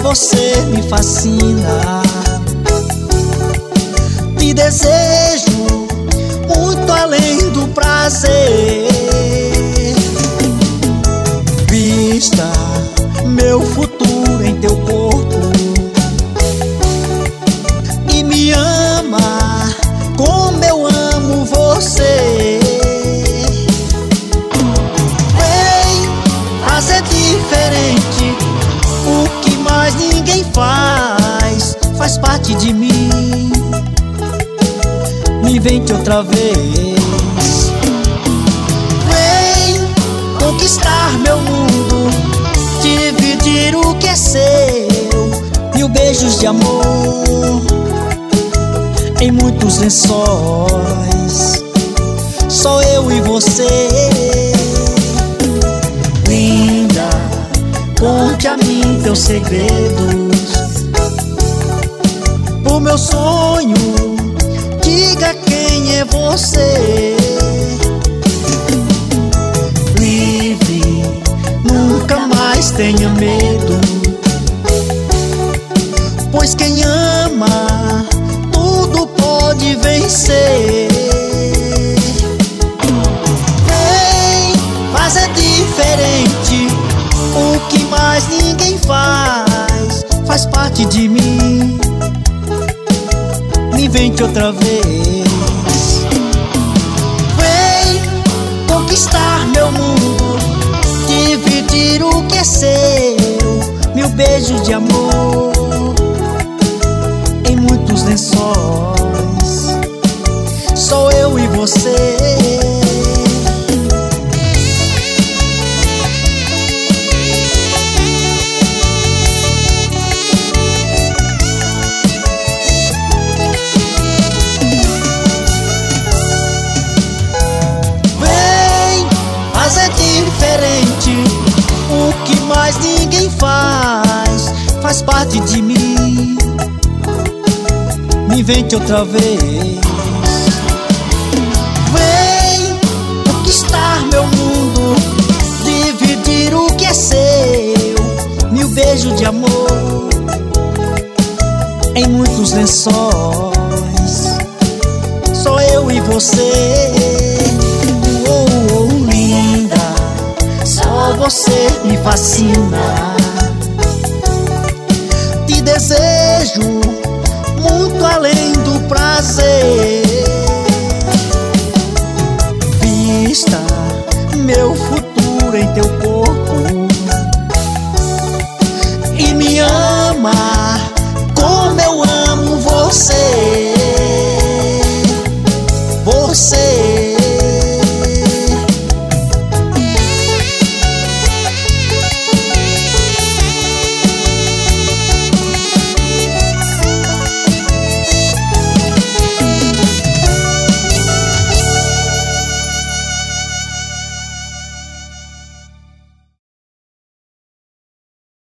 você me fascina. Te desejo muito além do prazer. Vista meu futuro em teu corpo e me ama como eu amo você. Vem fazer diferente o que mais ninguém faz. Faz parte de mim. Me vem outra vez. Vem conquistar meu mundo, dividir o que é seu, 1000 beijos de amor em muitos lençóis, só eu e você. Linda, conte a mim teus segredos. Pro meu sonho, diga quem é você. Livre, nunca mais tenha medo, pois quem ama tudo pode vencer. Vem fazer diferente o que mais ninguém faz. Faz parte de mim. Me vem outra vez. Vem conquistar meu mundo, dividir o que é seu, 1000 beijos de amor em muitos lençóis, só eu e você. Fazer diferente o que mais ninguém faz. Faz parte de mim. Me vem outra vez. Vem conquistar meu mundo, dividir o que é seu, 1000 beijos de amor em muitos lençóis, só eu e você. Você me fascina. Te desejo muito além do prazer. Vista meu futuro em teu corpo e me ama como eu amo você. Você